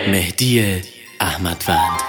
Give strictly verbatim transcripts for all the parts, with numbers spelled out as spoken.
مهدی احمدوند.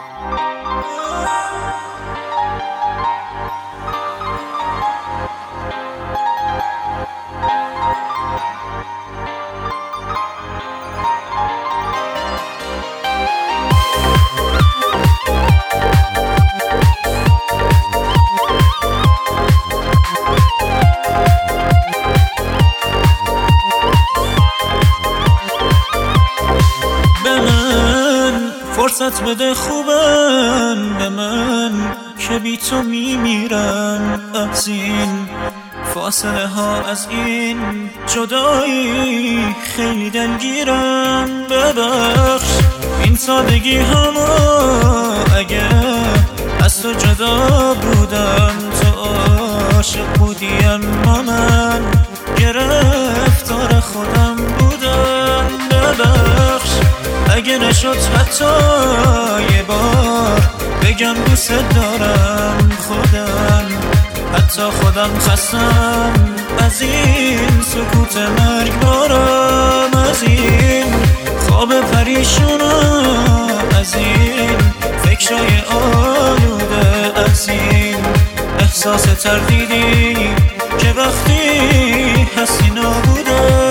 فرصت بده خوبم به من که بی تو میمیرم، از این فاصله ها، از این جدایی خیلی دلگیرم. ببخش این سادگی همو اگه از تو جدا بودم، تو عاشق بودی اما من گرفتار خودم بودم. ببخش اگه نشد حتی یه بار بگم دوست دارم، خودم حتی خودم خستم از این سکوت مرگبارم، از این خواب پریشونم، از این فکرای آلوده، از این احساس تردیدی که وقتی هستی نابوده.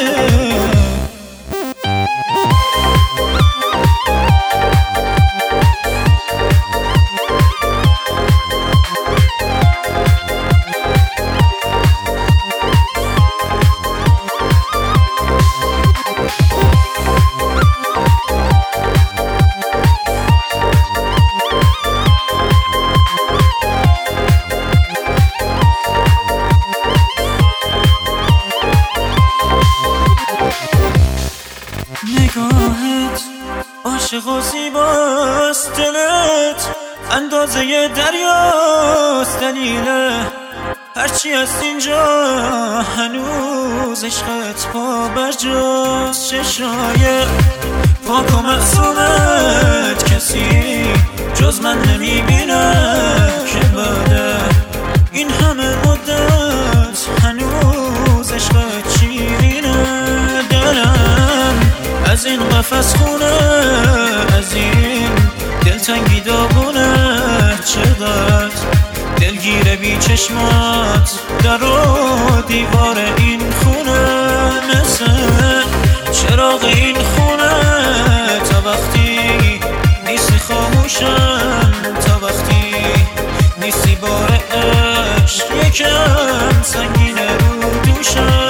نگاهت عاشق و زیباست، دلت اندازه دریاست، دلیل هرچی هست اینجا هنوز عشقت پا برجاست. چشای پاک و معصومت کسی جز من نمیبینه که بعد این همه مدت هنوز عشقت شیرینه. دلم از این قفس خونه، از این دلتنگی داغونه، چقدر دلگیره بی چشمات در و دیوار این خونه، مثل چراغ این خونه تا وقتی نیستی خاموشم، تا وقتی نیستی بار عشق یکم سنگینه رو دوشم.